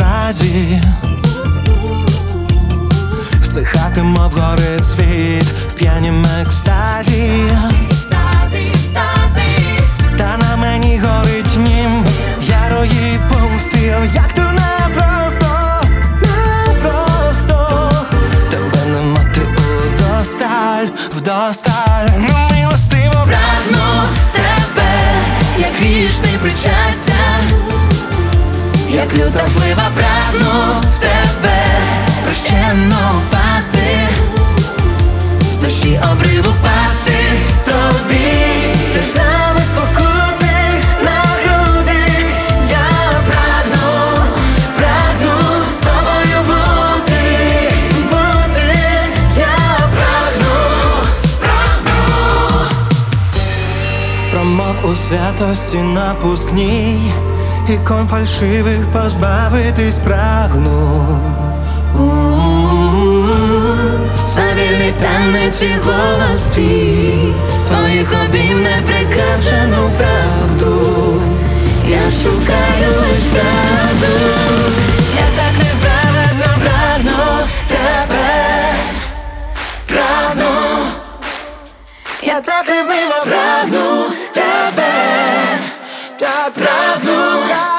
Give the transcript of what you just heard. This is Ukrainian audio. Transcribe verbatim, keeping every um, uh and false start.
фразі, всихатимо вгори світ в п'янім екстазі. Та на мені горить німб ярої помсти. Як то непросто, непросто тебе не мати удосталь, вдосталь. Ну милостиво прагну тебе, як грішний причастя, як люта злива прагну в тебе прощенно впасти, з душі обриву впасти тобі, сльозами спокути на груди. Я прагну, прагну з тобою бути, бути. Я прагну, прагну. Промов у святості напускній, ікон фальшивих позбавитись прагну. Свавільний танець і голос твій, твоїх обійм неприкрашену правду. Я шукаю лиш правду. Я так неправедно прагну тебе, прагну. Я так ревниво прагну тебе, так прагну.